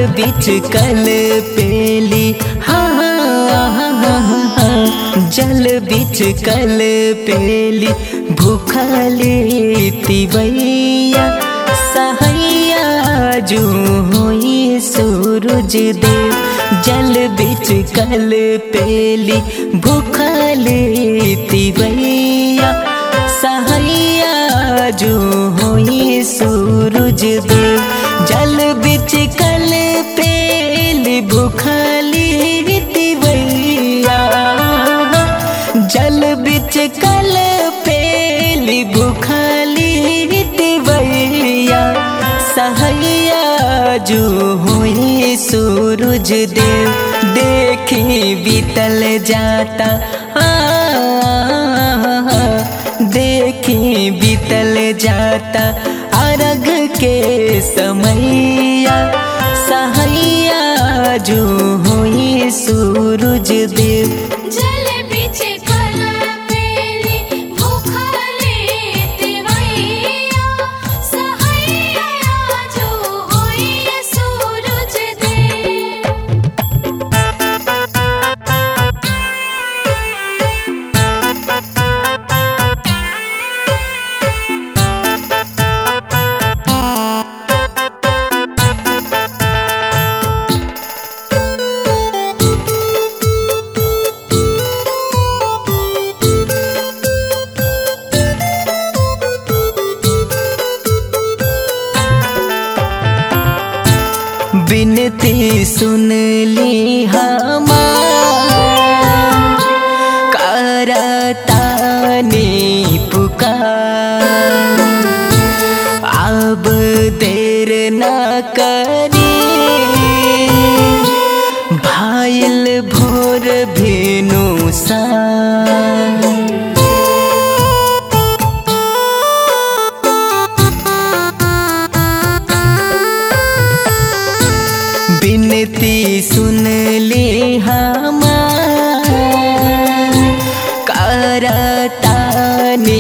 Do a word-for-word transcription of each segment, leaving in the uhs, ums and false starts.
बिच कल पेली हाँ हाँ हाँ हाँ जल बिच कल पेली भूखली तिवैया सहैया जो होई सूरज देव। जल बिच कल पेली भूखली तिवैया सहैया जो होई सूरज देव। जल बिच कल पेली भूखली तिवैया जल बिच कल पेली भूखली तिवैया सहैया जो होई सूरज देव। देखी बीतल जाता आ देखी बीतल जाता अर्घ के समैया सहैया जो होई सूरज देव। जल बिच कल पेली भूखली तिवैया सहैया जो होई सूरज देव। बिनती सुन ली हमार करतानी पुकार अब देर न करी भाइल भोर भेनु सा। बिनती सुन ली हमार करतानी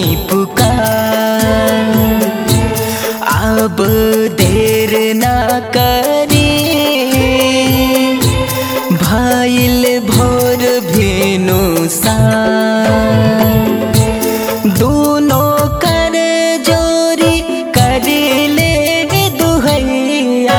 पुकार अब देर न करी भाइल भोर भेनु सा। दोनों कर जोरी कर ले दुहैया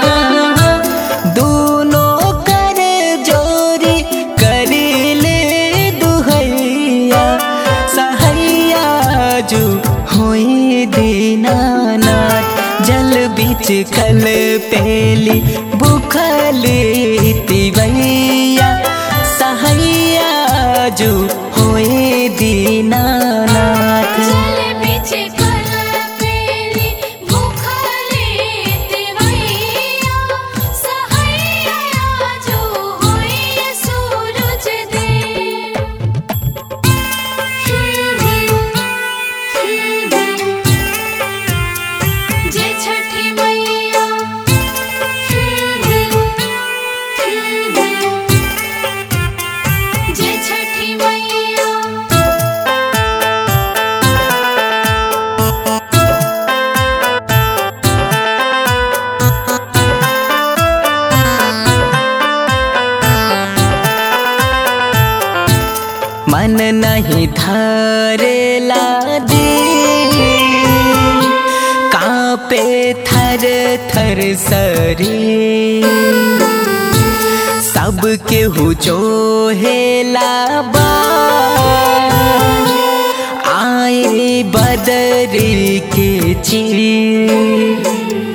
होई दीनानाथ। जल बिच कल पेली भूखली तिवैया सहैया जो होई दीनानाथ। जल बिच कल पेली भूखली तिवैया सहैया जो होई सूरज देव। जय छठी मैया जय छठी मैया। मन नहीं धरेला दे कांपे थर थर सरी सब केहू जो हेला बा आए बदरी के चीर।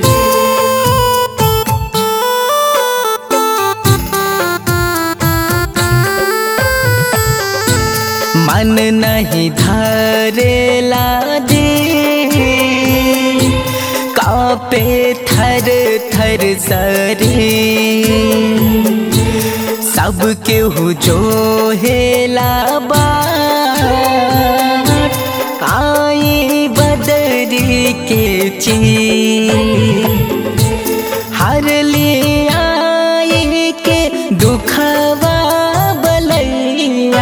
मन नहीं धरेला दे कांपे थर थर सरी सब केहू जो हेला बाट आई बदरी के चीर। हर ले आई के दुखवा बलैया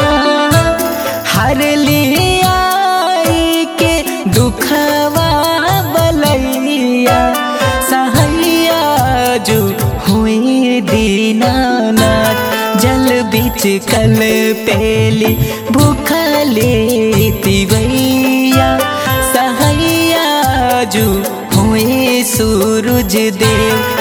हर ले आई के दुखवा बलैया सहैया जो दीनानाथ जल बीच कल पेली भूखले तिवैया सहैया जू हुए सूरज देव